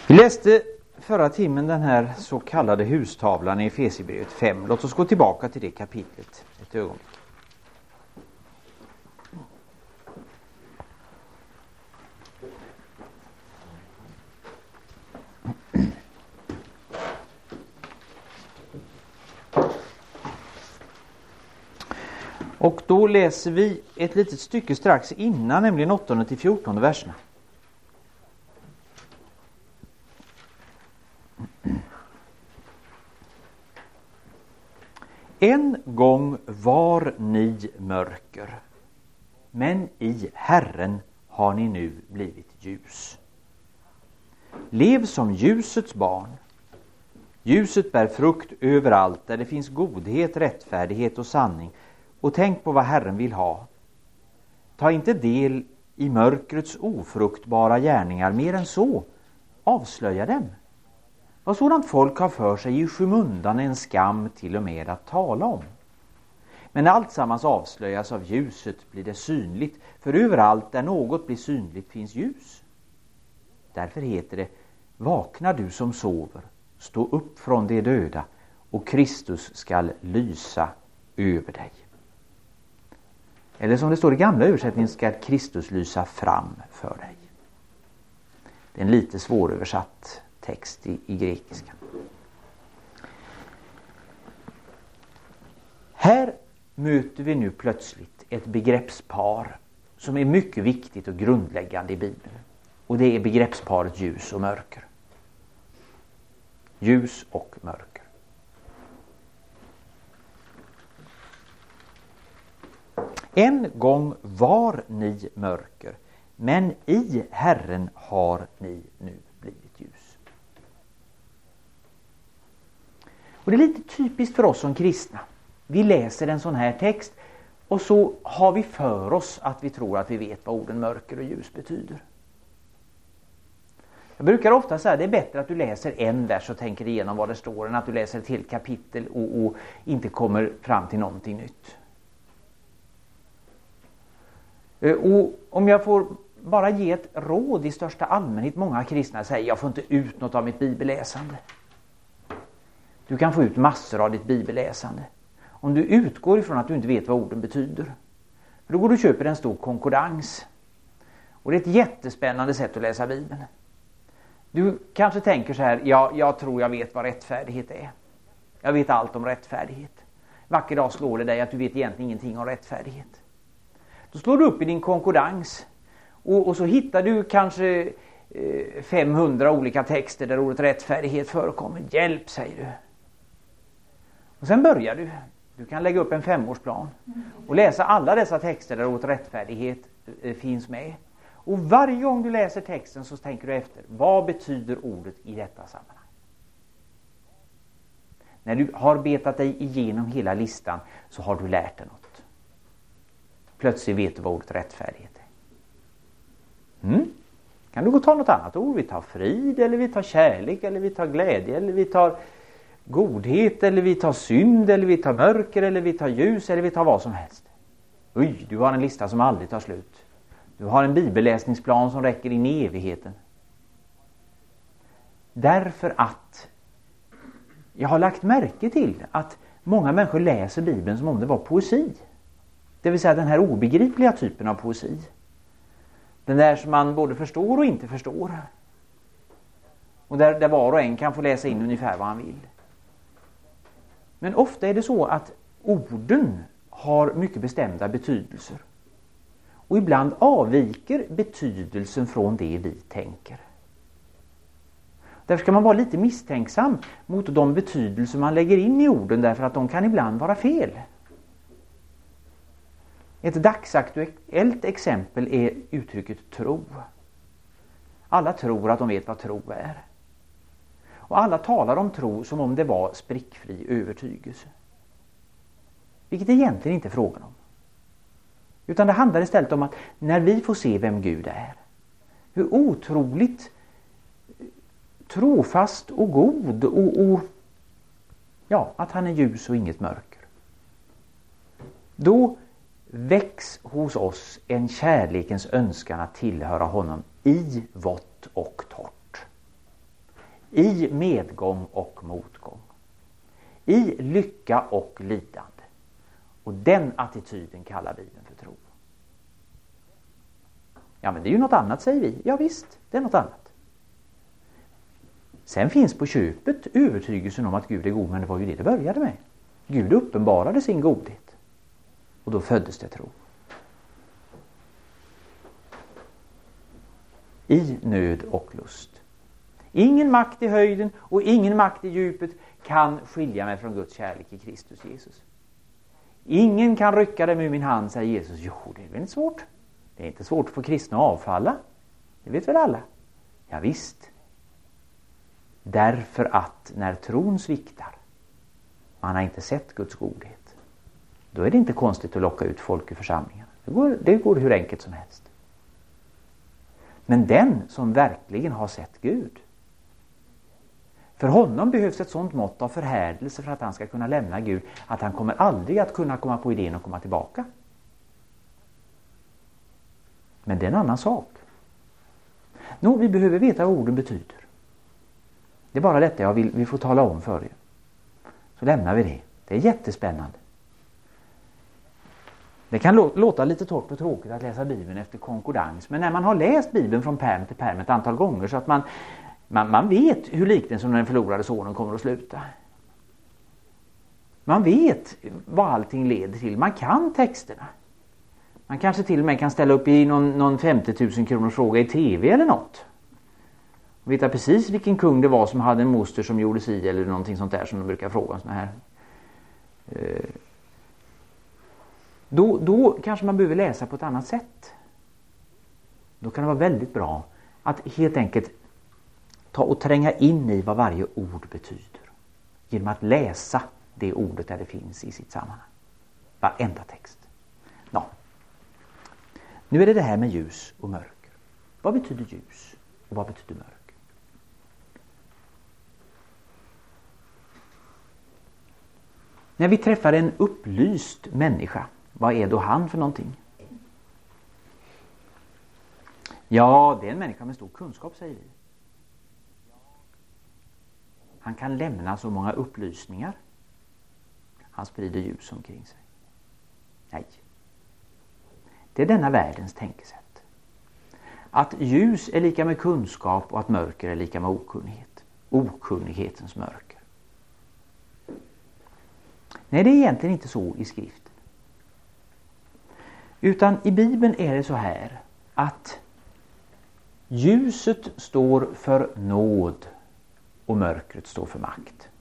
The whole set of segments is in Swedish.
Vi läste förra timmen den här så kallade hustavlan i Efesierbrevet 5. Låt oss gå tillbaka till det kapitlet ett ögonblick. Och då läser vi ett litet stycke strax innan, nämligen 8-14 verserna. En gång var ni mörker, men i Herren har ni nu blivit ljus. Lev som ljusets barn. Ljuset bär frukt överallt där det finns godhet, rättfärdighet och sanning. Och tänk på vad Herren vill ha. Ta inte del i mörkrets ofruktbara gärningar, mer än så. Avslöja dem. Vad sådant folk har för sig i skymundan en skam till och med att tala om. Men när allt sammans avslöjas av ljuset blir det synligt, för överallt där något blir synligt finns ljus. Därför heter det: vakna du som sover, stå upp från de döda, och Kristus skall lysa över dig. Eller som det står i gamla översättningen, ska Kristus lysa fram för dig. Det är en lite svåröversatt text i grekiska. Här möter vi nu plötsligt ett begreppspar som är mycket viktigt och grundläggande i Bibeln. Och det är begreppsparet ljus och mörker. Ljus och mörker. En gång var ni mörker, men i Herren har ni nu blivit ljus. Och det är lite typiskt för oss som kristna. Vi läser en sån här text och så har vi för oss att vi tror att vi vet vad orden mörker och ljus betyder. Jag brukar ofta säga att det är bättre att du läser en vers och tänker igenom vad det står än att du läser ett helt kapitel och inte kommer fram till någonting nytt. Och om jag får bara ge ett råd i största allmänhet, många kristna säger: jag får inte ut något av mitt bibelläsande. Du kan få ut massor av ditt bibelläsande om du utgår ifrån att du inte vet vad orden betyder. För då går du och köper en stor konkordans. Och det är ett jättespännande sätt att läsa Bibeln. Du kanske tänker så här: jag tror jag vet vad rättfärdighet är. Jag vet allt om rättfärdighet. Vacker dag slår det dig att du vet egentligen ingenting om rättfärdighet. Då slår du upp i din konkordans och så hittar du kanske 500 olika texter där ordet rättfärdighet förekommer. Hjälp, säger du. Och sen börjar du. Du kan lägga upp en 5-årsplan och läsa alla dessa texter där ordet rättfärdighet finns med. Och varje gång du läser texten så tänker du efter: vad betyder ordet i detta sammanhang? När du har betat dig igenom hela listan så har du lärt dig något. Plötsligt vet du vad ordet rättfärdighet är. Kan du gå och ta något annat ord? Vi tar frid, eller vi tar kärlek, eller vi tar glädje, eller vi tar godhet, eller vi tar synd, eller vi tar mörker, eller vi tar ljus, eller vi tar vad som helst. Oj, du har en lista som aldrig tar slut. Du har en bibelläsningsplan som räcker in i evigheten. Därför att jag har lagt märke till att många människor läser Bibeln som om det var poesi. Det vill säga den här obegripliga typen av poesi. Den där som man både förstår och inte förstår. Och där var och en kan få läsa in ungefär vad han vill. Men ofta är det så att orden har mycket bestämda betydelser. Och ibland avviker betydelsen från det vi tänker. Därför ska man vara lite misstänksam mot de betydelser man lägger in i orden, därför att de kan ibland vara fel. Ett dagsaktuellt exempel är uttrycket tro. Alla tror att de vet vad tro är. Och alla talar om tro som om det var sprickfri övertygelse. Vilket egentligen inte är frågan om. Utan det handlar istället om att när vi får se vem Gud är, hur otroligt trofast och god och att han är ljus och inget mörker. Då väcks hos oss en kärlekens önskan att tillhöra honom i vått och torrt. I medgång och motgång. I lycka och lidande. Och den attityden kallar Bibeln för tro. Ja, men det är ju något annat, säger vi. Ja visst, det är något annat. Sen finns på köpet övertygelsen om att Gud är god, men det var ju det började med. Gud uppenbarade sin godhet. Och då föddes det tro. I nöd och lust. Ingen makt i höjden och ingen makt i djupet kan skilja mig från Guds kärlek i Kristus Jesus. Ingen kan rycka dem ur min hand, säger Jesus. Jo, det är väl inte svårt. Det är inte svårt att få kristna att avfalla. Det vet väl alla. Ja, visst. Därför att när tron sviktar, man har inte sett Guds godhet, då är det inte konstigt att locka ut folk ur församlingen. Det går hur enkelt som helst. Men den som verkligen har sett Gud, för honom behövs ett sånt mått av förhärdelse för att han ska kunna lämna Gud, att han kommer aldrig att kunna komma på idén att komma tillbaka. Men det är en annan sak. Vi behöver veta vad orden betyder. Det är bara detta jag vill få tala om för er. Så lämnar vi det. Det är jättespännande. Det kan låta lite torrt och tråkigt att läsa Bibeln efter konkordans. Men när man har läst Bibeln från pärm till pärm ett antal gånger, så att man vet hur liknelsen om den förlorade sonen kommer att sluta. Man vet vad allting leder till. Man kan texterna. Man kanske till och med kan ställa upp i någon 50 000 kronors fråga i tv eller något. Och veta precis vilken kung det var som hade en moster som gjorde si eller någonting sånt där som de brukar fråga om såna här. Då kanske man behöver läsa på ett annat sätt. Då kan det vara väldigt bra att helt enkelt ta och tränga in i vad varje ord betyder. Genom att läsa det ordet där det finns i sitt sammanhang. Varenda text. Ja. Nu är det här med ljus och mörker. Vad betyder ljus och vad betyder mörker? När vi träffar en upplyst människa, vad är då han för någonting? Ja, det är en människa med stor kunskap, säger vi. Han kan lämna så många upplysningar. Han sprider ljus omkring sig. Nej. Det är denna världens tänkesätt. Att ljus är lika med kunskap och att mörker är lika med okunnighet. Okunnighetens mörker. Nej, det är egentligen inte så i skriften. Utan i Bibeln är det så här att ljuset står för nåd och mörkret står för makt.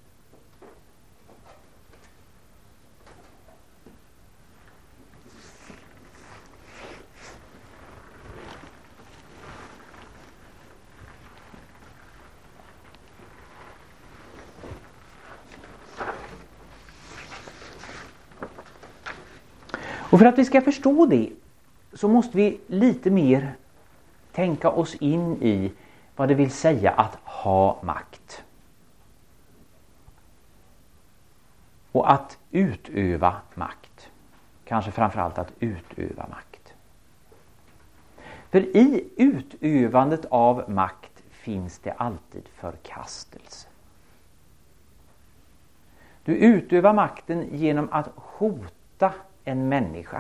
Och för att vi ska förstå det så måste vi lite mer tänka oss in i vad det vill säga att ha makt. Och att utöva makt. Kanske framförallt att utöva makt. För i utövandet av makt finns det alltid förkastelse. Du utövar makten genom att hota en människa.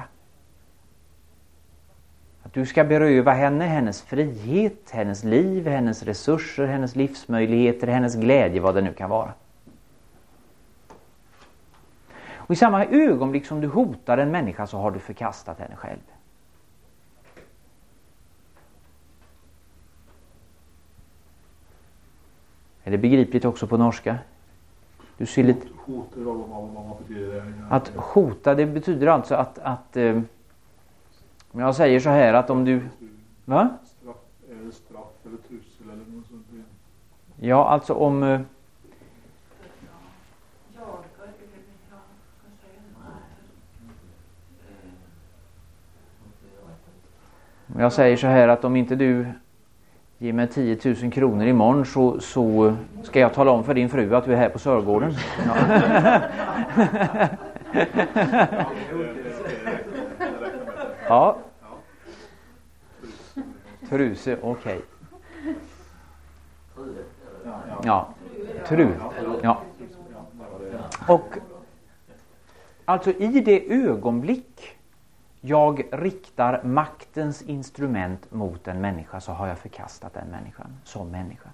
Att du ska beröva henne hennes frihet, hennes liv, hennes resurser, hennes livsmöjligheter, hennes glädje, vad det nu kan vara. Och i samma ögonblick som du hotar en människa så har du förkastat henne själv. Är det begripligt också på norska? Du ser lite... Att hota, det betyder alltså att om jag säger så här att om du... Va? Straff eller trussel eller något sånt. Ja, alltså om... Om jag säger så här att om inte du ger mig 10 000 kronor imorgon så ska jag tala om för din fru att du är här på Sörgården. Ja. Truse, okej. Ja, tru. Ja. Och alltså i det ögonblick jag riktar maktens instrument mot en människa så har jag förkastat den människan som människa.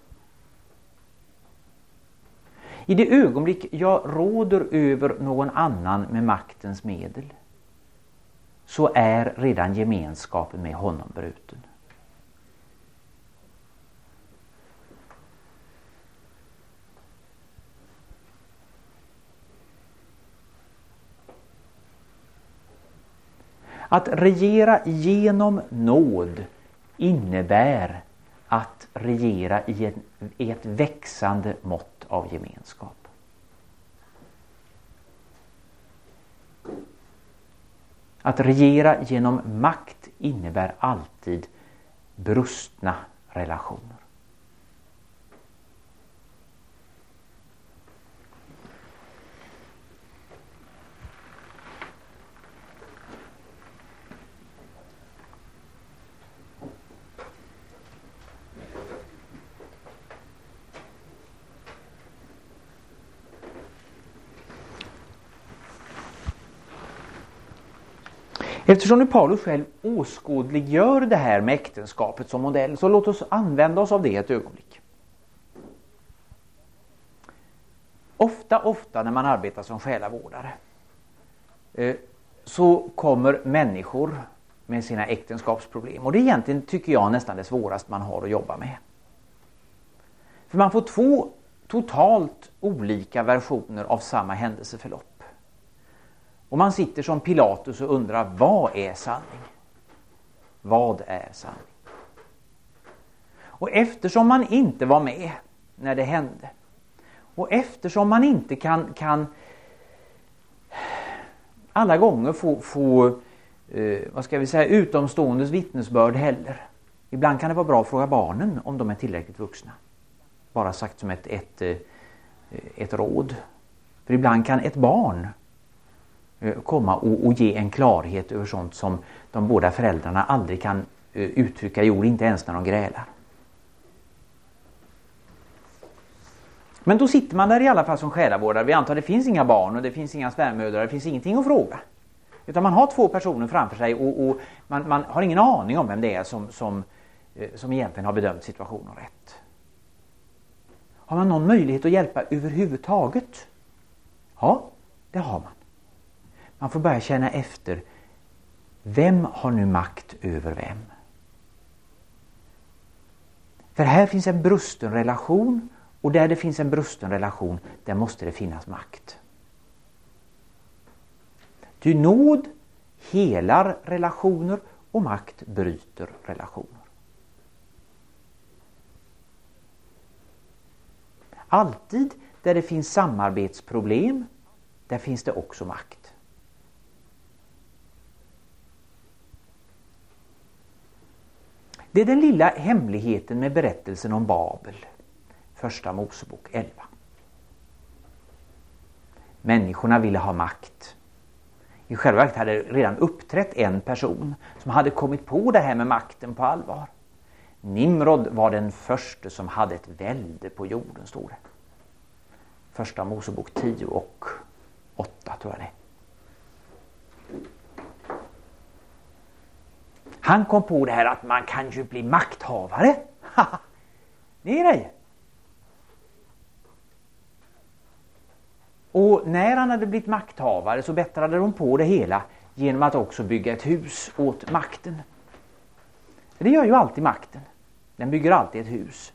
I det ögonblick jag råder över någon annan med maktens medel så är redan gemenskapen med honom bruten. Att regera genom nåd innebär att regera i ett växande mått av gemenskap. Att regera genom makt innebär alltid brustna relationer. Eftersom nu Paulus själv åskådliggör det här med äktenskapet som modell, så låt oss använda oss av det ett ögonblick. Ofta när man arbetar som själavårdare så kommer människor med sina äktenskapsproblem. Och det är egentligen, tycker jag, nästan det svåraste man har att jobba med. För man får två totalt olika versioner av samma händelseförlopp. Och man sitter som Pilatus och undrar, vad är sanning? Vad är sanning? Och eftersom man inte var med när det hände, och eftersom man inte kan alla gånger få vad ska vi säga, utomståendes vittnesbörd heller. Ibland kan det vara bra att fråga barnen om de är tillräckligt vuxna. Bara sagt som ett råd. För ibland kan ett barn komma och ge en klarhet över sånt som de båda föräldrarna aldrig kan uttrycka i ord, inte ens när de grälar. Men då sitter man där i alla fall som själavårdare. Vi antar att det finns inga barn och det finns inga svärmödrar, det finns ingenting att fråga. Utan man har två personer framför sig och man har ingen aning om vem det är som egentligen har bedömt situationen rätt. Har man någon möjlighet att hjälpa överhuvudtaget? Ja, det har man. Man får börja känna efter, vem har nu makt över vem? För här finns en brusten relation, och där det finns en brusten relation, där måste det finnas makt. Ty nåd helar relationer och makt bryter relationer. Alltid där det finns samarbetsproblem, där finns det också makt. Det är den lilla hemligheten med berättelsen om Babel. Första Mosebok 11. Människorna ville ha makt. I själva verket hade redan uppträtt en person som hade kommit på det här med makten på allvar. Nimrod var den första som hade ett välde på jorden, står det. Första Mosebok 10 och 8 tror jag det. Han kom på det här att man kan ju bli makthavare. Det är det. Och när han hade blivit makthavare så bättrade de på det hela genom att också bygga ett hus åt makten. Det gör ju alltid makten. Den bygger alltid ett hus.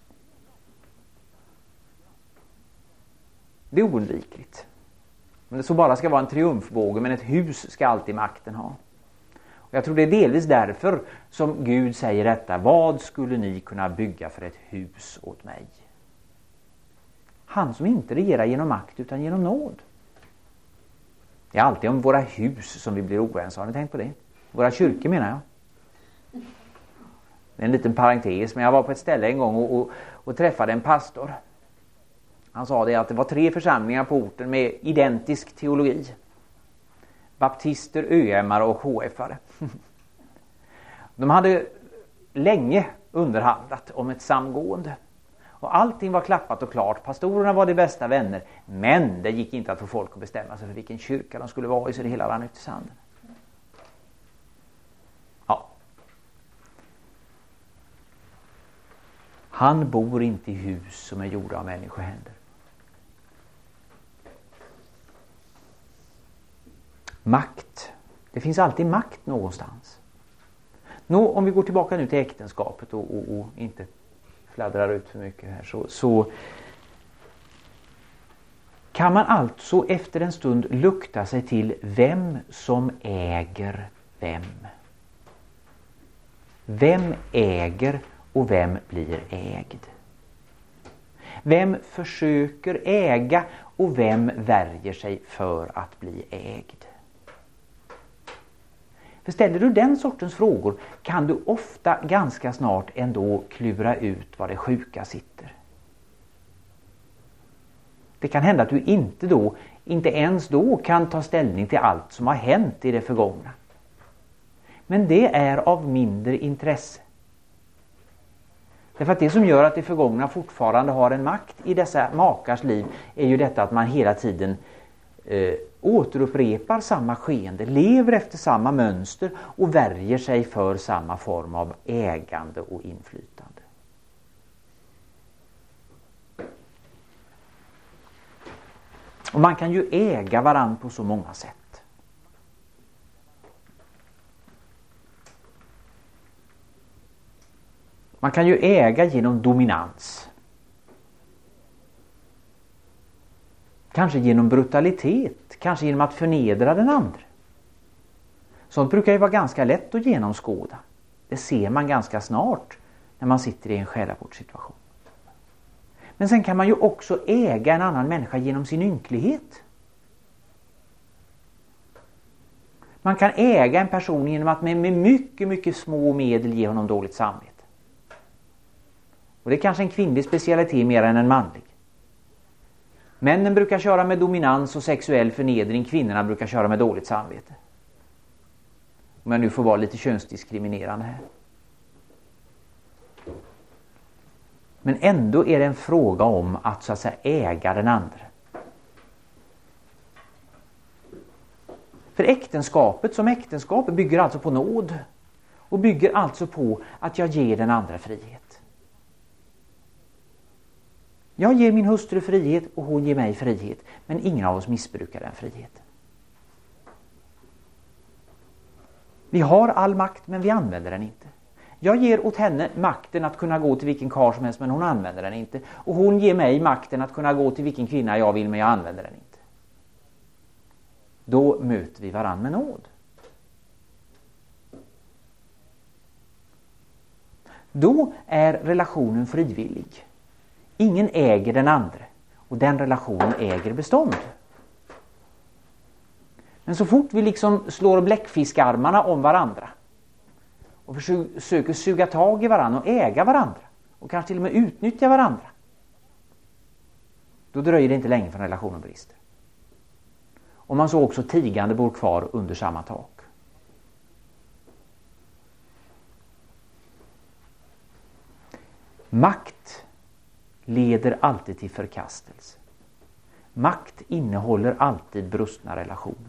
Det är oundvikligt. Men det så bara ska vara en triumfbåge, men ett hus ska alltid makten ha. Och jag tror det är delvis därför som Gud säger detta. Vad skulle ni kunna bygga för ett hus åt mig? Han som inte regerar genom makt utan genom nåd. Det är alltid om våra hus som vi blir oense. Har ni tänkt på det? Våra kyrkor menar jag. Det är en liten parentes, men jag var på ett ställe en gång och träffade en pastor. Han sa det att det var 3 församlingar på orten med identisk teologi. Baptister, ÖM:are och HF:are. De hade länge underhandlat om ett samgående. Och allting var klappat och klart. Pastorerna var de bästa vänner. Men det gick inte att få folk att bestämma sig för vilken kyrka de skulle vara i, så det hela rann ut i sanden. Ja. Han bor inte i hus som är gjorda av människohänder. Makt. Det finns alltid makt någonstans. Om vi går tillbaka nu till äktenskapet och inte fladdrar ut för mycket här, så kan man alltså efter en stund lukta sig till vem som äger vem. Vem äger och vem blir ägd? Vem försöker äga och vem värjer sig för att bli ägd? För ställer du den sortens frågor kan du ofta ganska snart ändå klura ut var det sjuka sitter. Det kan hända att du inte ens då kan ta ställning till allt som har hänt i det förgångna. Men det är av mindre intresse. Därför att det som gör att det förgångna fortfarande har en makt i dessa makars liv är ju detta att man hela tiden återupprepar samma skeende, lever efter samma mönster och värjer sig för samma form av ägande och inflytande. Och man kan ju äga varann på så många sätt. Man kan ju äga genom dominans. Kanske genom brutalitet, kanske genom att förnedra den andra. Sånt brukar ju vara ganska lätt att genomskåda. Det ser man ganska snart när man sitter i en själavårdssituation. Men sen kan man ju också äga en annan människa genom sin ynklighet. Man kan äga en person genom att med mycket, mycket små medel ge honom dåligt samvete. Och det är kanske en kvinnlig specialitet mer än en manlig. Männen brukar köra med dominans och sexuell förnedring. Kvinnorna brukar köra med dåligt samvete. Om jag nu får vara lite könsdiskriminerande här. Men ändå är det en fråga om att så att säga äga den andra. För äktenskapet som äktenskap bygger alltså på nåd. Och bygger alltså på att jag ger den andra frihet. Jag ger min hustru frihet och hon ger mig frihet. Men ingen av oss missbrukar den friheten. Vi har all makt men vi använder den inte. Jag ger åt henne makten att kunna gå till vilken karl som helst men hon använder den inte. Och hon ger mig makten att kunna gå till vilken kvinna jag vill men jag använder den inte. Då möter vi varann med nåd. Då är relationen frivillig. Ingen äger den andra och den relationen äger bestånd. Men så fort vi liksom slår bläckfiskarmarna om varandra och försöker suga tag i varandra och äga varandra och kanske till och med utnyttja varandra, då dröjer det inte länge för relationen brister. Och man så också tigande bor kvar under samma tak. Makt leder alltid till förkastelse. Makt innehåller alltid brustna relationer.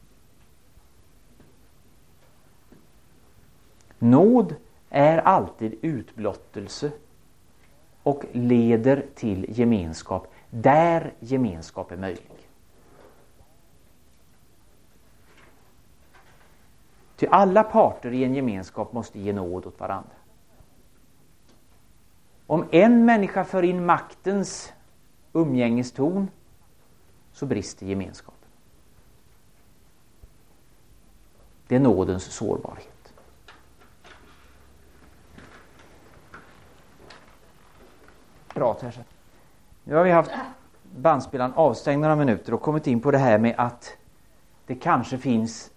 Nåd är alltid utblottelse och leder till gemenskap där gemenskap är möjlig. Ty alla parter i en gemenskap måste ge nåd åt varandra. Om en människa för in maktens umgängeston så brister gemenskapen. Det är nådens sårbarhet. Bra, Tersa. Nu har vi haft bandspelaren avstängd några minuter och kommit in på det här med att det kanske finns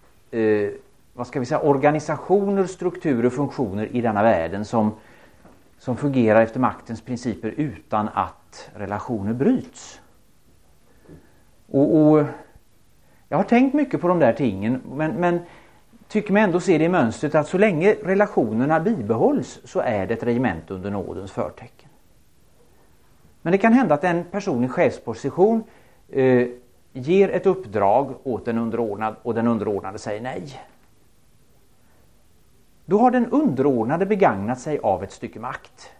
organisationer, strukturer, funktioner i denna världen som fungerar efter maktens principer utan att relationer bryts. Och jag har tänkt mycket på de där tingen men tycker mig ändå se det i mönstret att så länge relationerna bibehålls så är det ett regemente under nådens förtecken. Men det kan hända att en person i chefsposition ger ett uppdrag åt en underordnad och den underordnade säger nej. Då har den underordnade begagnat sig av ett stycke makt.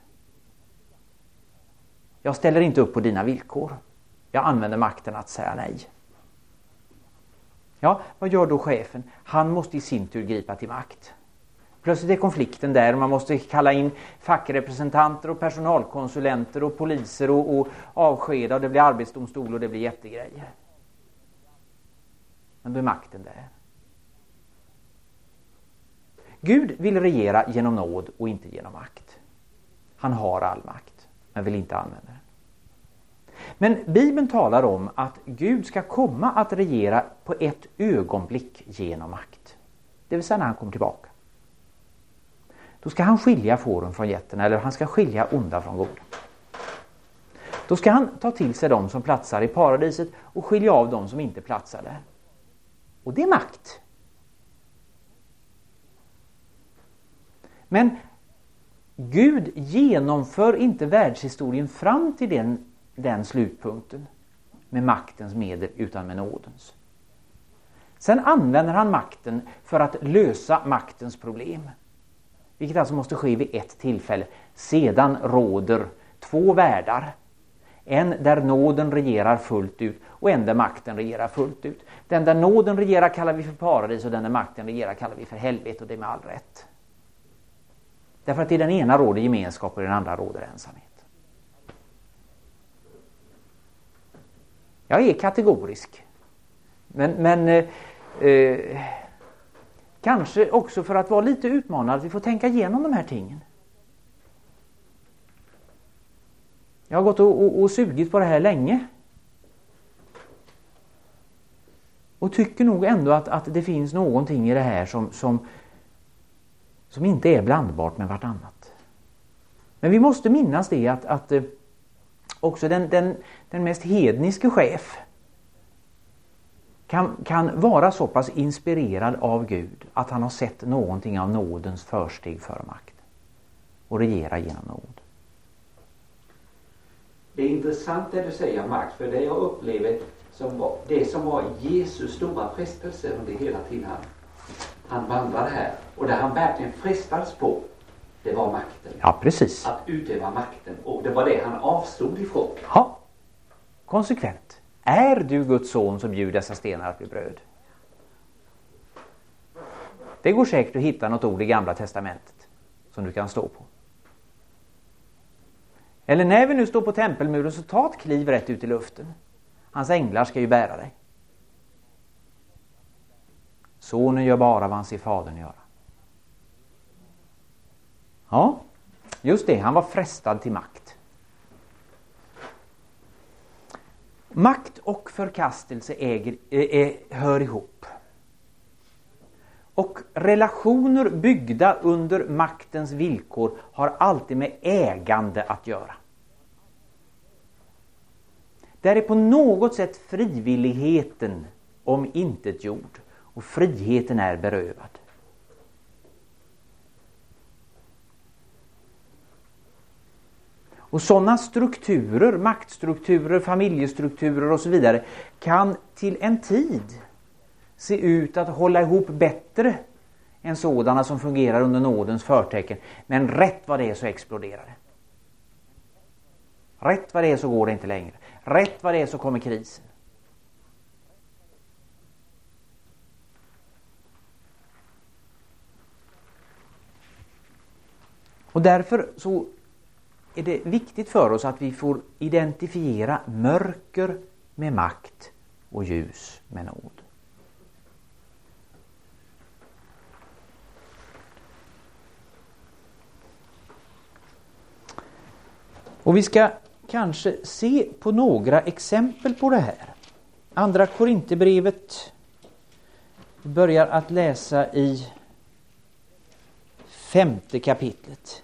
Jag ställer inte upp på dina villkor. Jag använder makten att säga nej. Ja, vad gör då chefen? Han måste i sin tur gripa till makt. Plötsligt är konflikten där och man måste kalla in fackrepresentanter och personalkonsulenter och poliser och avskeda och det blir arbetsdomstol och det blir jättegrejer. Men då är makten där. Gud vill regera genom nåd och inte genom makt. Han har all makt, men vill inte använda den. Men Bibeln talar om att Gud ska komma att regera på ett ögonblick genom makt. Det vill säga när han kommer tillbaka. Då ska han skilja fåren från getterna, eller han ska skilja onda från goda. Då ska han ta till sig de som platsar i paradiset och skilja av de som inte platsar där. Och det är makt. Men Gud genomför inte världshistorien fram till den slutpunkten med maktens medel utan med nådens. Sen använder han makten för att lösa maktens problem. Vilket alltså måste ske vid ett tillfälle. Sedan råder två världar. En där nåden regerar fullt ut och en där makten regerar fullt ut. Den där nåden regerar kallar vi för paradis och den där makten regerar kallar vi för helvete, och det är med all rätt. Därför att i den ena råder gemenskap och i den andra råder ensamhet. Jag är kategorisk. Men kanske också för att vara lite utmanad, vi får tänka igenom de här tingen. Jag har gått och sugit på det här länge. Och tycker nog ändå att det finns någonting i det här som inte är blandbart med vartannat. Men vi måste minnas det att också den mest hedniske chef kan vara så pass inspirerad av Gud att han har sett någonting av nådens försteg för makt och regera genom nåd. Det är intressant det du säger om makt, för det jag upplever som var Jesus stora frestelse under hela tiden han vandrade här, och där han verkligen frestades på, det var makten. Ja, precis. Att utöva makten, och det var det han avstod ifrån. Ja, konsekvent. Är du Guds son som bjuder dessa stenar att bli bröd? Det går säkert att hitta något ord i Gamla testamentet som du kan stå på. Eller när vi nu står på tempelmuren, så ta ett kliv rätt ut i luften. Hans änglar ska ju bära dig. Sonen gör bara vad han ser fadern göra. Ja, just det. Han var frestad till makt. Makt och förkastelse hör ihop. Och relationer byggda under maktens villkor har alltid med ägande att göra. Där är på något sätt frivilligheten om intet gjord och friheten är berövad. Och sådana strukturer, maktstrukturer, familjestrukturer och så vidare, kan till en tid se ut att hålla ihop bättre än sådana som fungerar under nådens förtecken. Men rätt vad det är så exploderar det. Rätt vad det är så går det inte längre. Rätt vad det är så kommer krisen. Och därför så är det viktigt för oss att vi får identifiera mörker med makt och ljus med nåd. Och vi ska kanske se på några exempel på det här. Andra Korinthierbrevet börjar att läsa i 5:e kapitlet.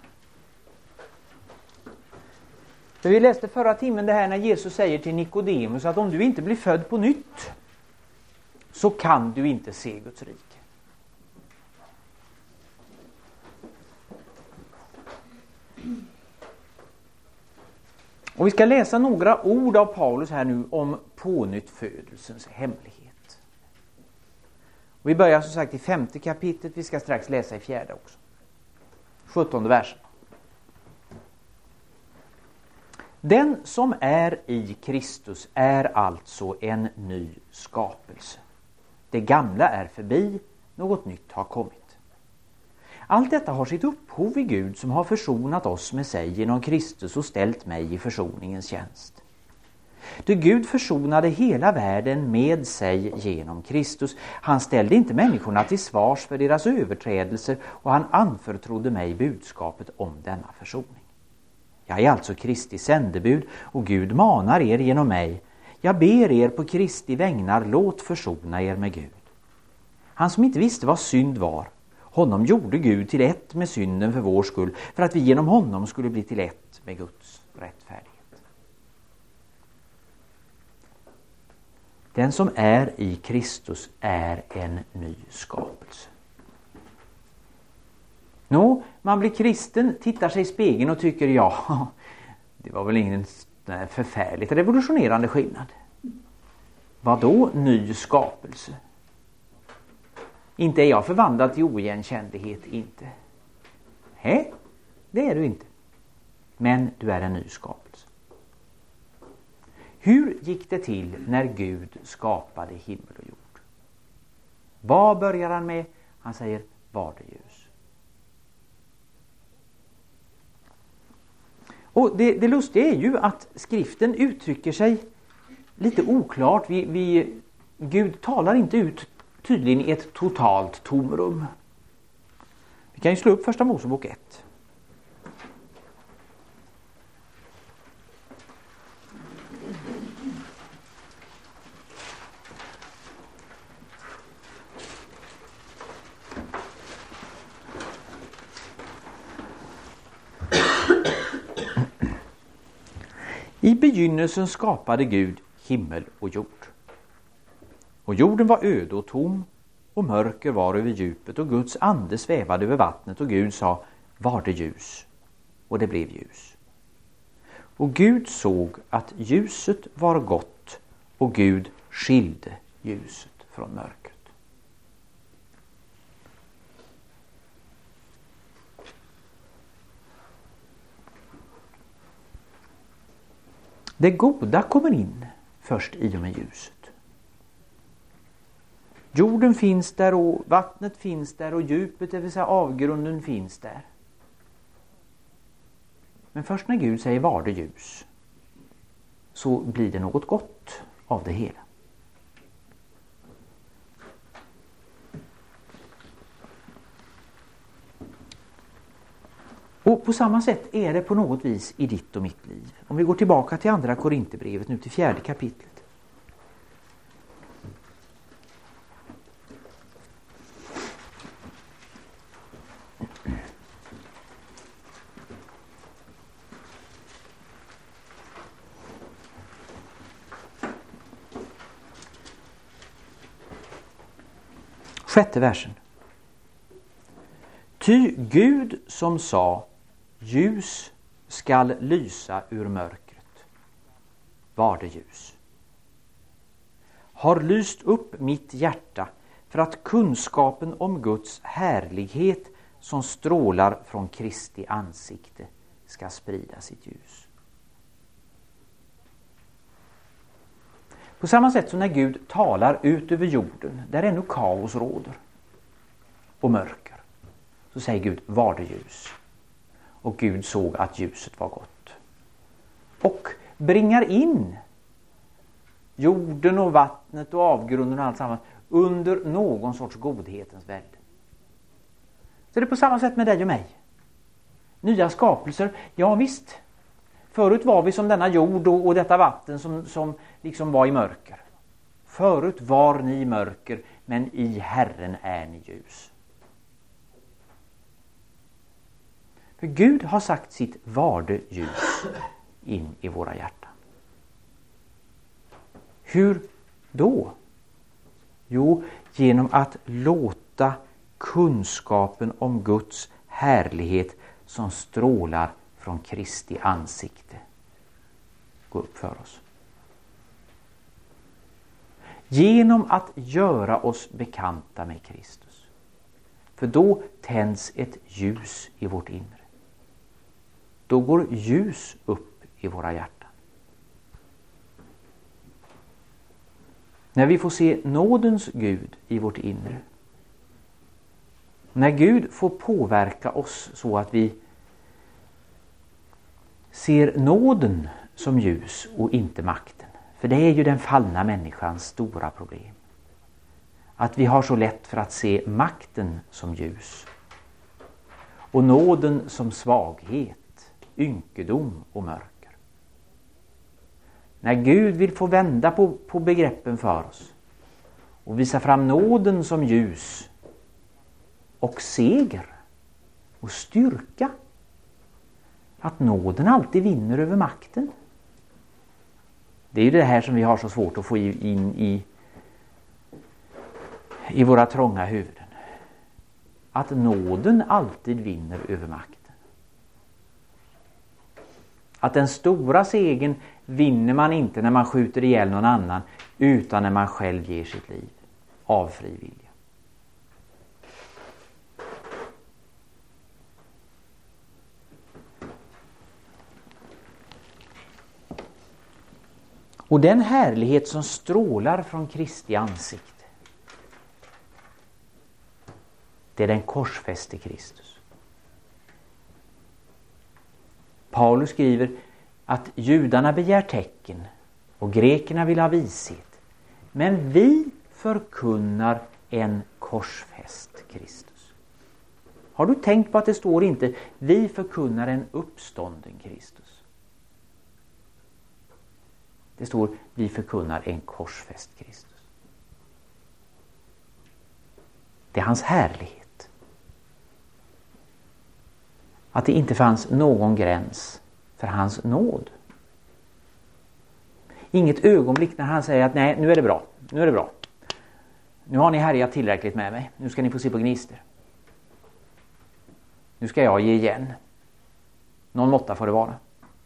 För vi läste förra timmen det här när Jesus säger till Nikodemus att om du inte blir född på nytt så kan du inte se Guds rike. Och vi ska läsa några ord av Paulus här nu om pånyttfödelsens hemlighet. Och vi börjar som sagt i 5:e kapitlet, vi ska strax läsa i 4:e också. 17:e versen. Den som är i Kristus är alltså en ny skapelse. Det gamla är förbi, något nytt har kommit. Allt detta har sitt upphov i Gud som har försonat oss med sig genom Kristus och ställt mig i försoningens tjänst. Ty Gud försonade hela världen med sig genom Kristus. Han ställde inte människorna till svars för deras överträdelser och han anförtrodde mig budskapet om denna försoning. Jag är alltså Kristi sändebud och Gud manar er genom mig. Jag ber er på Kristi vägnar, låt försona er med Gud. Han som inte visste vad synd var, honom gjorde Gud till ett med synden för vår skull, för att vi genom honom skulle bli till ett med Guds rättfärdighet. Den som är i Kristus är en ny skapelse. Man blir kristen, tittar sig i spegeln och tycker ja, det var väl ingen förfärligt revolutionerande skillnad. Vad då ny skapelse? Inte är jag förvandlad till oigenkännlighet, inte. Nej, det är du inte. Men du är en ny skapelse. Hur gick det till när Gud skapade himmel och jord? Vad börjar han med? Han säger, var det ljus. Och det lustiga är ju att skriften uttrycker sig lite oklart. Gud talar inte ut tydligen i ett totalt tomrum. Vi kan ju slå upp första Mosebok 1. I begynnelsen skapade Gud himmel och jord. Och jorden var öde och tom, och mörker var över djupet, och Guds ande svävade över vattnet, och Gud sa, var det ljus? Och det blev ljus. Och Gud såg att ljuset var gott, och Gud skilde ljuset från mörkret. Det goda kommer in först i och med ljuset. Jorden finns där och vattnet finns där och djupet, det vill säga avgrunden, finns där. Men först när Gud säger var det ljus, så blir det något gott av det hela. Och på samma sätt är det på något vis i ditt och mitt liv. Om vi går tillbaka till andra Korinthierbrevet nu till 4:e kapitlet. Sjätte versen. Ty Gud som sa, ljus skall lysa ur mörkret, var det ljus. Har lyst upp mitt hjärta för att kunskapen om Guds härlighet som strålar från Kristi ansikte ska sprida sitt ljus. På samma sätt som när Gud talar ut över jorden, där ännu kaos råder och mörker, så säger Gud, var det ljus? Och Gud såg att ljuset var gott. Och bringar in jorden och vattnet och avgrunden och allt sammans under någon sorts godhetens välde. Så det är på samma sätt med dig och mig. Nya skapelser, ja visst. Förut var vi som denna jord och detta vatten som liksom var i mörker. Förut var ni i mörker, men i Herren är ni ljus. För Gud har sagt sitt varde ljus in i våra hjärtan. Hur då? Jo, genom att låta kunskapen om Guds härlighet som strålar från Kristi ansikte gå upp för oss. Genom att göra oss bekanta med Kristus. För då tänds ett ljus i vårt inre. Då går ljus upp i våra hjärtan. När vi får se nådens Gud i vårt inre. När Gud får påverka oss så att vi ser nåden som ljus och inte makten. För det är ju den fallna människans stora problem. Att vi har så lätt för att se makten som ljus. Och nåden som svaghet, ynkedom och mörker. När Gud vill få vända på begreppen för oss. Och visa fram nåden som ljus. Och seger. Och styrka. Att nåden alltid vinner över makten. Det är ju det här som vi har så svårt att få in i våra trånga huvuden. Att nåden alltid vinner över makten. Att den stora segern vinner man inte när man skjuter ihjäl någon annan, utan när man själv ger sitt liv av fri vilja. Och den härlighet som strålar från Kristi ansikte, det är den korsfäste Kristus. Paulus skriver att judarna begär tecken och grekerna vill ha vishet. Men vi förkunnar en korsfäst Kristus. Har du tänkt på att det står inte vi förkunnar en uppstånden Kristus? Det står vi förkunnar en korsfäst Kristus. Det är hans härlighet. Att det inte fanns någon gräns för hans nåd. Inget ögonblick när han säger att nej, nu är det bra. Nu är det bra. Nu har ni härjat tillräckligt med mig. Nu ska ni få se på gnister. Nu ska jag ge igen. Någon måtta får det vara.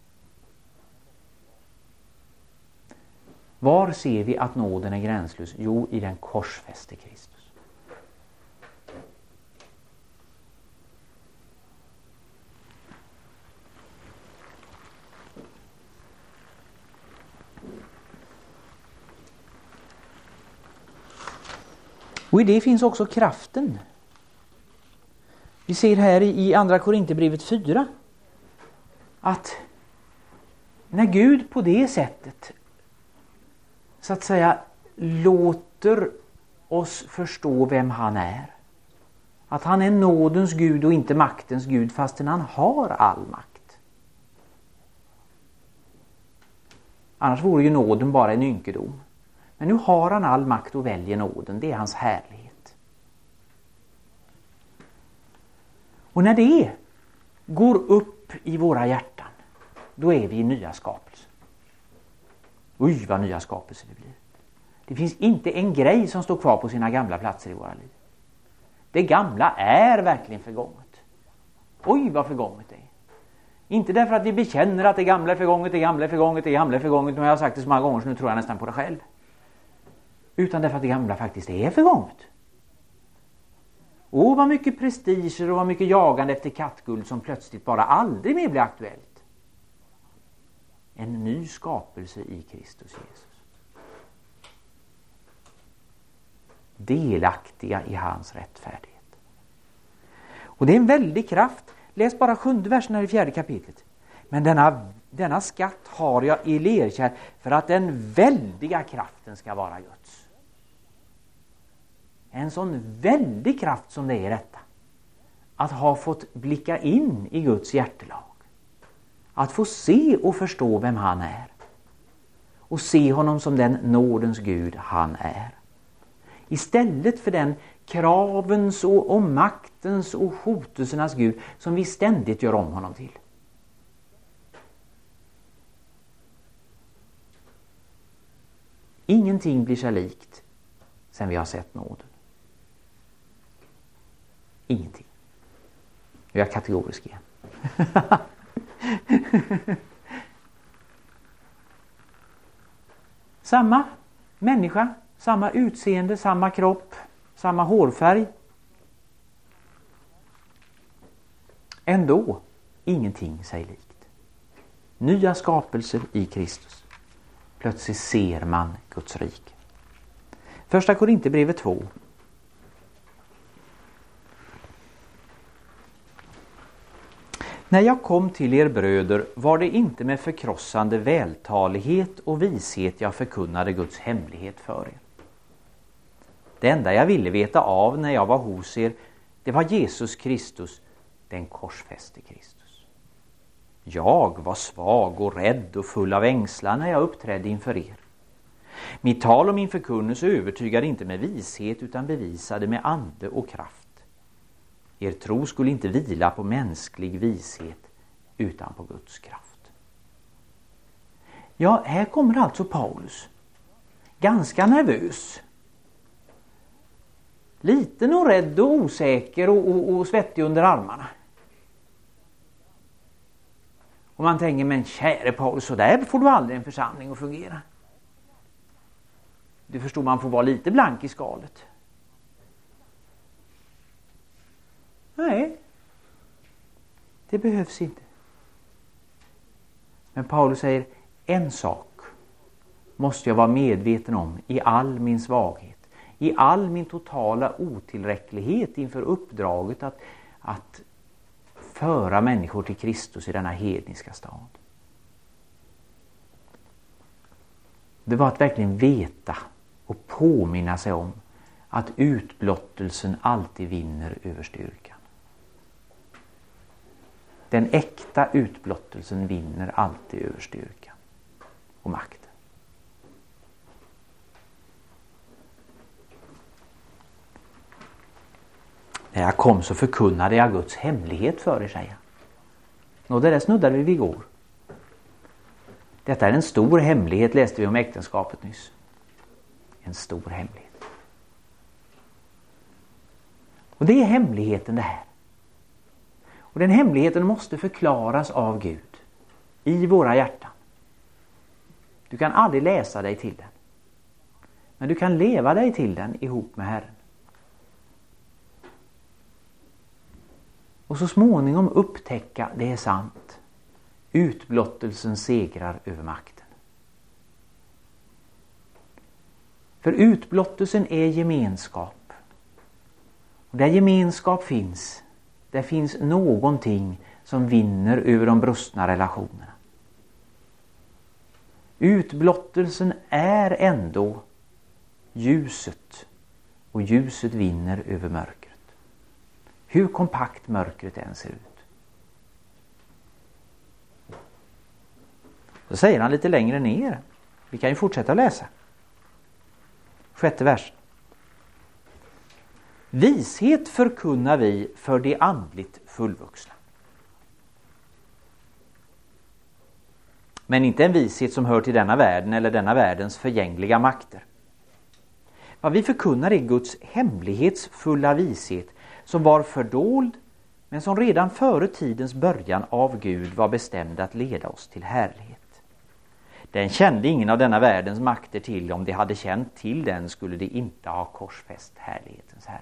Var ser vi att nåden är gränslös? Jo, i den korsfäste Kristus. Och i det finns också kraften. Vi ser här i andra Korinthierbrevet 4 att när Gud på det sättet så att säga låter oss förstå vem han är. Att han är nådens Gud och inte maktens Gud, fastän han har all makt. Annars vore ju nåden bara en ynkedom. Men nu har han all makt och väljer nåden. Det är hans härlighet. Och när det går upp i våra hjärtan, då är vi i nya skapelser. Oj, vad nya skapelser det blir. Det finns inte en grej som står kvar på sina gamla platser i våra liv. Det gamla är verkligen förgånget. Oj, vad förgånget det är. Inte därför att vi bekänner att det gamla är förgånget, det gamla är förgånget, det gamla är förgånget. Nu har jag sagt det så många gånger så nu tror jag nästan på det själv. Utan därför att det gamla faktiskt är förgånget. Och vad mycket prestiger och vad mycket jagande efter kattguld som plötsligt bara aldrig mer blir aktuellt. En ny skapelse i Kristus Jesus. Delaktiga i hans rättfärdighet. Och det är en väldig kraft. Läs bara 7:e versen här i 4:e kapitlet. Men denna skatt har jag i lerkärl för att den väldiga kraften ska vara Guds. En sån väldig kraft som det är detta. Att ha fått blicka in i Guds hjärtelag. Att få se och förstå vem han är. Och se honom som den nådens Gud han är. Istället för den kravens och maktens och hotelsernas Gud som vi ständigt gör om honom till. Ingenting blir sig likt sen vi har sett nåden. Ingenting. Nu är jag kategorisk igen. Samma människa, samma utseende, samma kropp, samma hårfärg. Ändå ingenting sig likt. Nya skapelser i Kristus. Plötsligt ser man Guds rike. Första Korinthierbrevet 2. När jag kom till er bröder var det inte med förkrossande vältalighet och vishet jag förkunnade Guds hemlighet för er. Det enda jag ville veta av när jag var hos er, det var Jesus Kristus, den korsfäste Kristus. Jag var svag och rädd och full av ängslan när jag uppträdde inför er. Mitt tal och min förkunnelse övertygade inte med vishet utan bevisade med ande och kraft. Er tro skulle inte vila på mänsklig vishet utan på Guds kraft. Ja, här kommer alltså Paulus. Ganska nervös. Liten och rädd och osäker och svettig under armarna. Och man tänker, men käre Paulus, så där får du aldrig en församling att fungera. Du förstår, man får vara lite blank i skalet. Nej, det behövs inte. Men Paulus säger, en sak måste jag vara medveten om i all min svaghet. I all min totala otillräcklighet inför uppdraget att föra människor till Kristus i denna hedniska stad. Det var att verkligen veta och påminna sig om att utblottelsen alltid vinner över styrkan. Den äkta utblottelsen vinner alltid över styrkan och makten. När jag kom så förkunnade jag Guds hemlighet för er, säger jag. Och det där snuddade vi igår. Detta är en stor hemlighet, läste vi om äktenskapet nyss. En stor hemlighet. Och det är hemligheten det här. Och den hemligheten måste förklaras av Gud i våra hjärtan. Du kan aldrig läsa dig till den. Men du kan leva dig till den ihop med Herren. Och så småningom upptäcka, det är sant. Utblottelsen segrar över makten. För utblottelsen är gemenskap. Och där gemenskap finns, där finns någonting som vinner över de brustna relationerna. Utblottelsen är ändå ljuset, och ljuset vinner över mörkret. Hur kompakt mörkret än ser ut. Så säger han lite längre ner. Vi kan ju fortsätta läsa. 6:e vers. Vishet förkunnar vi för de andligt fullvuxna. Men inte en vishet som hör till denna världen eller denna världens förgängliga makter. Vad vi förkunnar är Guds hemlighetsfulla vishet som var fördold men som redan före tidens början av Gud var bestämd att leda oss till härlighet. Den kände ingen av denna världens makter till. Om de hade känt till den skulle de inte ha korsfäst härlighetens Herre.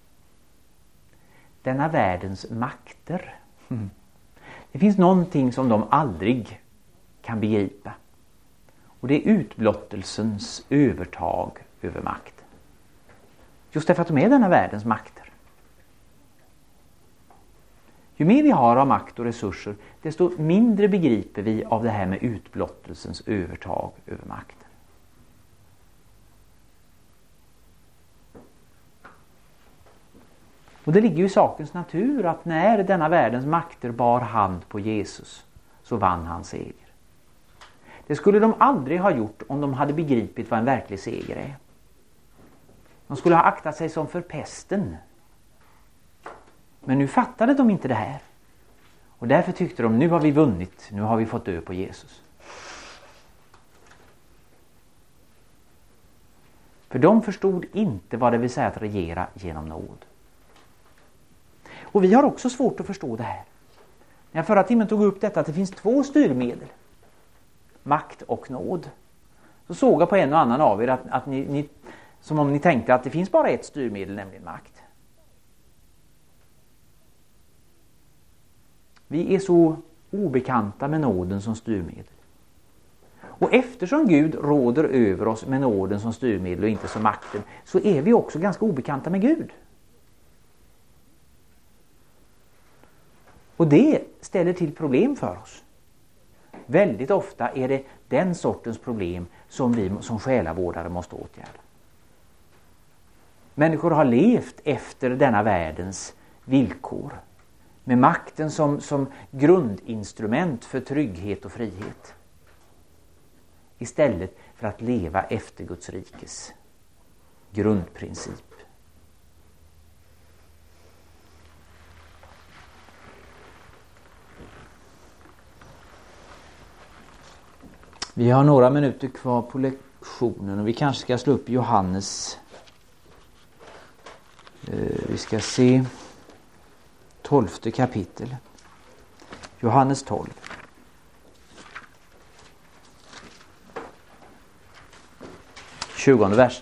Denna världens makter. Det finns någonting som de aldrig kan begripa. Och det är utblottelsens övertag över makten. Just därför att de är denna världens makter. Ju mer vi har av makt och resurser, desto mindre begriper vi av det här med utblottelsens övertag över makten. Och det ligger ju i sakens natur att när denna världens makter bar hand på Jesus så vann han seger. Det skulle de aldrig ha gjort om de hade begripit vad en verklig seger är. De skulle ha aktat sig som för pesten. Men nu fattade de inte det här. Och därför tyckte de, nu har vi vunnit, nu har vi fått dö på Jesus. För de förstod inte vad det vill säga att regera genom nåd. Och vi har också svårt att förstå det här. När jag förra timmen tog upp detta att det finns två styrmedel. Makt och nåd. så såg jag på en och annan av er att ni som om ni tänkte att det finns bara ett styrmedel, nämligen makt. Vi är så obekanta med nåden som styrmedel. Och eftersom Gud råder över oss med nåden som styrmedel och inte som makten, så är vi också ganska obekanta med Gud. Och det ställer till problem för oss. Väldigt ofta är det den sortens problem som vi som själavårdare måste åtgärda. Människor har levt efter denna världens villkor, med makten som grundinstrument för trygghet och frihet, istället för att leva efter Guds rikes grundprincip. Vi har några minuter kvar på lektionen och vi kanske ska slå upp Johannes. Vi ska se 12:e kapitel. Johannes 12. Tjugonde vers.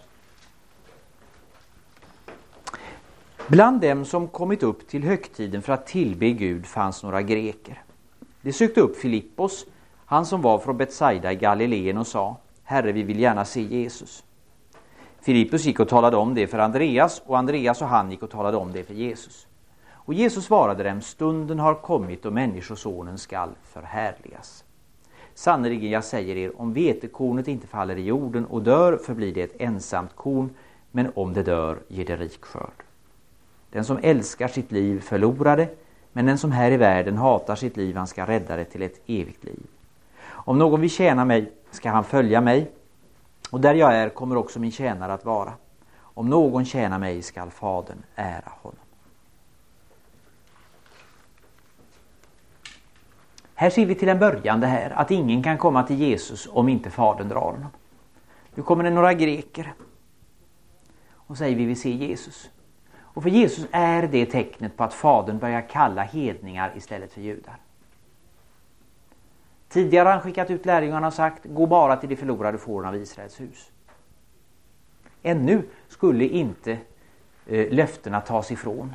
Bland dem som kommit upp till högtiden för att tillbe Gud fanns några greker. De sökte upp Filippos, han som var från Betsaida i Galileen, och sa: Herre, vi vill gärna se Jesus. Filippos gick och talade om det för Andreas, och Andreas och han gick och talade om det för Jesus. Och Jesus svarade dem: stunden har kommit och människosonen skall förhärligas. Sannerligen, jag säger er, om vetekornet inte faller i jorden och dör, förblir det ett ensamt korn, men om det dör ger det rik skörd. Den som älskar sitt liv förlorar det, men den som här i världen hatar sitt liv, han ska rädda det till ett evigt liv. Om någon vill tjäna mig ska han följa mig, och där jag är kommer också min tjänare att vara. Om någon tjänar mig skall Fadern ära honom. Här ser vi till en början det här, att ingen kan komma till Jesus om inte Fadern drar honom. Nu kommer det några greker och säger: vi vill se Jesus. Och för Jesus är det tecknet på att Fadern börjar kalla hedningar istället för judar. Tidigare har han skickat ut lärjungarna och sagt: gå bara till de förlorade fåren av Israels hus. Ännu skulle inte löftena tas ifrån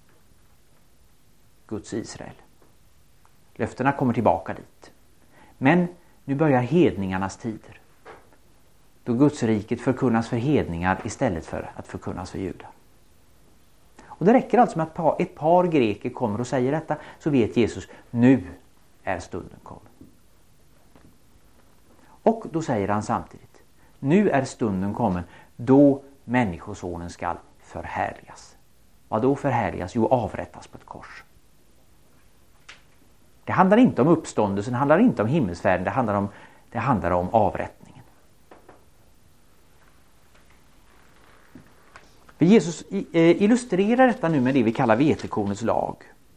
Guds Israel. Löftena kommer tillbaka dit. Men nu börjar hedningarnas tider, då Guds riket förkunnas för hedningar istället för att förkunnas för judar. Och det räcker alltså med att ett par greker kommer och säger detta, så vet Jesus: nu är stunden kommen. Och då säger han samtidigt: nu är stunden kommen då människosonen ska förhärligas. Vad då förhärligas? Jo, avrättas på ett kors. Det handlar inte om uppståndelsen, det handlar inte om himmelsfärden, det handlar om avrättningen. För Jesus illustrerar detta nu med det vi kallar vetekornets lag.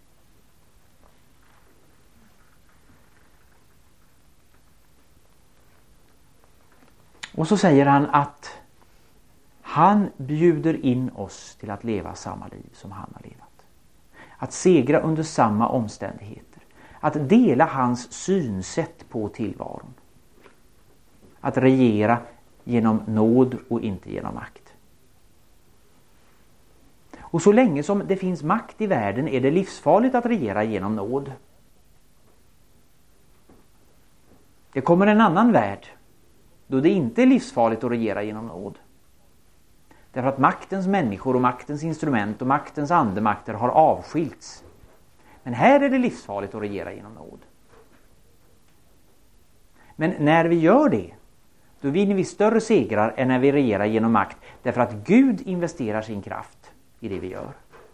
Och så säger han att han bjuder in oss till att leva samma liv som han har levat. Att segra under samma omständigheter. Att dela hans synsätt på tillvaron. Att regera genom nåd och inte genom makt. Och så länge som det finns makt i världen är det livsfarligt att regera genom nåd. Det kommer en annan värld då det inte är livsfarligt att regera genom nåd. Därför att maktens människor och maktens instrument och maktens andemakter har avskilts. Men här är det livsfarligt att regera genom nåd. Men när vi gör det, då vinner vi större segrar än när vi regerar genom makt. Därför att Gud investerar sin kraft i det vi gör.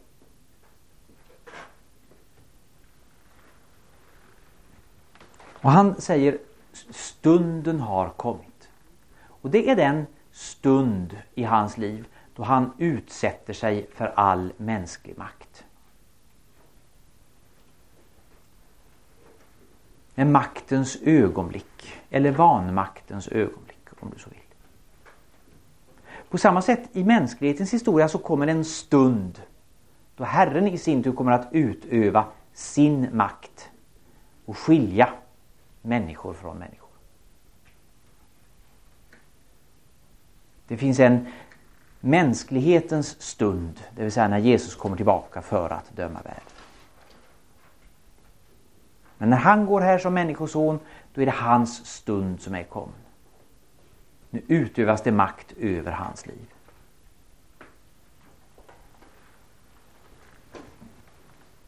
Och han säger: stunden har kommit. Och det är den stund i hans liv då han utsätter sig för all mänsklig makt. En maktens ögonblick, eller vanmaktens ögonblick om du så vill. På samma sätt i mänsklighetens historia så kommer en stund då Herren i sin tur kommer att utöva sin makt och skilja människor från människor. Det finns en mänsklighetens stund, det vill säga när Jesus kommer tillbaka för att döma världen. Men när han går här som människoson, då är det hans stund som är kommen. Nu utövas det makt över hans liv.